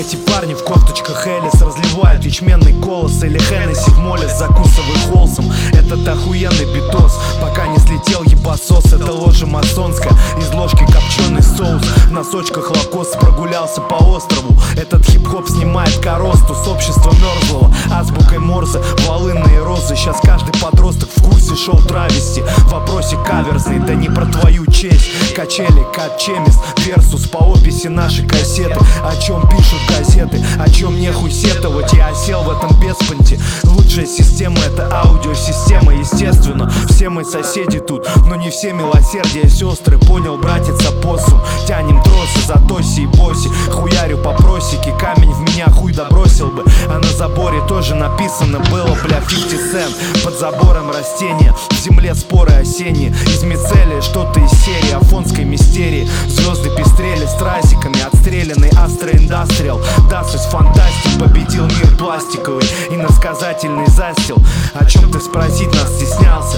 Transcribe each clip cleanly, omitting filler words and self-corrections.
Эти парни в кофточках Элис разливают ячменный колос или Хеннесси в моле, закусывая холсом. Этот охуенный битос, пока не слетел ебасос. Это ложа масонская, из ложки копченый соус. В носочках лакос прогулялся по острову. Этот хип-хоп снимает коросту с общества мерзлого. Азбукой Морзе, волынные розы. Сейчас каждый подросток в курсе шоу травести. В вопросе каверзный, да не про твою честь. Качели, кат-чемист, версус по описи нашей кассеты. О чем пишут газеты, о чем нехуй сетовать. Я осел в этом беспонте. Лучшая система — это аудиосистема, естественно. Все мы соседи тут, но не все милосердия сестры. Понял, братец, опоссум. Тянем тросы за Тоси и Боси. Хуярю по просеке, камень в меня хуй добросил бы. А на заборе тоже написано было, бля, 50 Cent. Под забором растения, в земле споры осенние. Из мицелия что-то из серии афонской мистерии. Звезды пестрели стразиками, отстрелянный астроиндастриал. Дасус фантастик победил мир пластиковый. Иносказательный застил. О чем ты спросить нас стеснялся?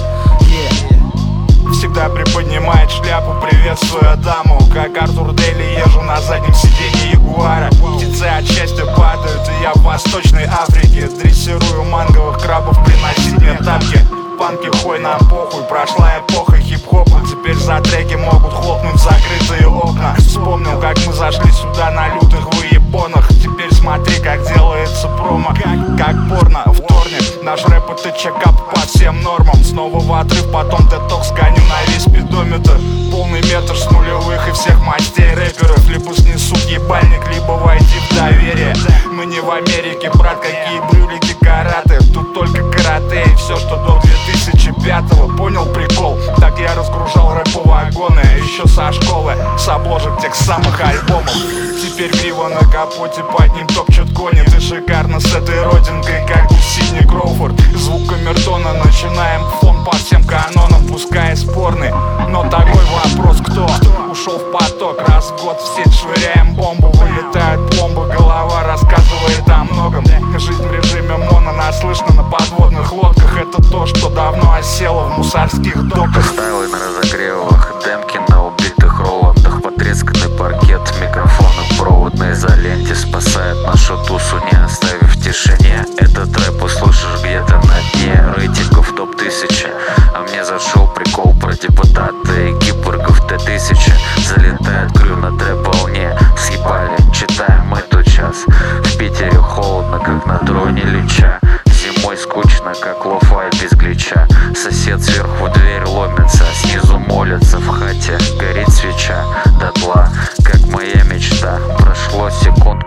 Всегда приподнимает шляпу, приветствуя даму. Как Артур Дейли езжу на заднем сиденье Ягуара. Птицы от счастья падают, и я в Восточной Африке. Дрессирую манговых крабов, приносить мне тапки. Панки, хуй нам похуй, прошла эпоха хип-хопа. Теперь за треки могут хлопнуть закрытые окна. Вспомнил, как мы зашли сюда на лютых выебонах. Теперь смотри, как делается промо, как порно. Вторник, наш рэп — это чекап по всем нормам. Снова в отрыв, потом детокс, гоню на весь спидометр. Полный метр с нулевых и всех мастей рэперов. Либо снесут ебальник, либо войти в доверие. Мы не в Америке, брат, какие брюлики караты. Тут только карате и все, что до 2005-го. Понял прикол? Так я разгружал рэп-вагоны еще со школы, с обложек тех самых альбомов. Теперь грива на капоте, под ним топчут кони. Ты шикарно с этой родинкой, как у Сидни Кроуфорд. Звук камертона, начинаем фон по всем канонам, пускай спорный. Но такой вопрос: кто ушел в поток? Раз в год в сеть швыряем бомбу, вылетает пломба, голова рассказывает о многом. Жизнь в режиме моно, нас слышно на подводных лодках. Это то, что давно осело в мусорских доках. Стайлы на разогревах, демки на убитых Роландах. Потресканный паркет, микрофоны в проводной изоленте спасает нашу тусу, не оставив в тишине. Этот рэп услышишь где-то на дне рейтингов топ-1000. А мне зашел прикол про депутата и киборгов Т-1000. Залетает крю на трэп-волне, съебали, читаем мы тот час. В Питере холодно, как на троне Лича. Зимой скучно, как лофай без глича. Сосед сверху дверь ломится, снизу молится. В хате горит свеча дотла, как моя мечта. Прошло секунд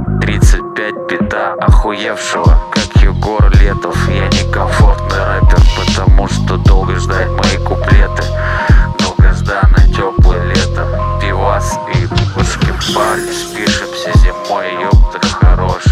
35 бита охуевшего, как Егор Летов. Я некомфортный рэпер, потому что долго ждать мои куплеты. Долгожданное теплое лето, пивас и пушки, парни, спишемся зимой, ёпта, хорош.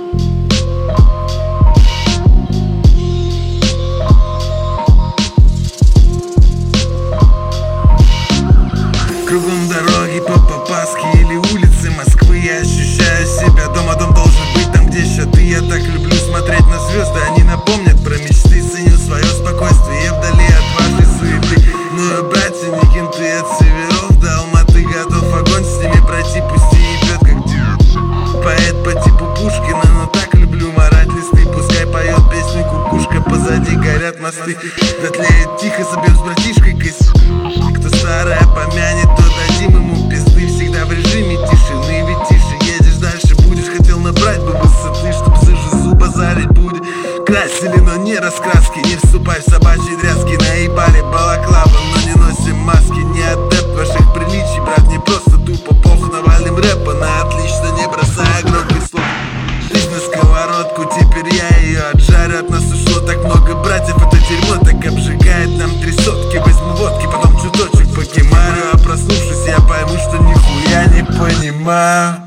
Кругом дороги по Попаске или улицы Москвы. Я ощущаю себя дома, дом должен быть там, где щиты. Я так люблю смотреть на звезды, они напомнят про мечты. Ценю свое спокойствие вдали от вашей суеты. Ну, братья, не кенты от северов до Алматы. Готов огонь с ними пройти, пусть и ебет как дюб. Поэт по типу Пушкина, но так люблю марать листы. Пускай поет песню кукушка, позади горят мосты. Дотлеет тихо, собьем с братишкой кыс. Кто старое помянет, то дадим ему пизды. Всегда в режиме тишины, ведь тише едешь, дальше будешь. Хотел набрать бы высоты, чтоб за жизу базарить будет. Красили, но не раскраски, не вступай в собачьи дрязги. Наебали балаклава, но не носим маски. Не адепт ваших приличий, брат, не просто тупо пох. Навалим рэпа на отлично, не бросая громких слов. Жизнь на сковородку, теперь я ее отжарю. От нас ушло так много братьев, это дерьмо так обжигает. Нам 3 сотки, возьму водки, потом чуточек покемарю. А проснувшись, я пойму, что нихуя не понимаю.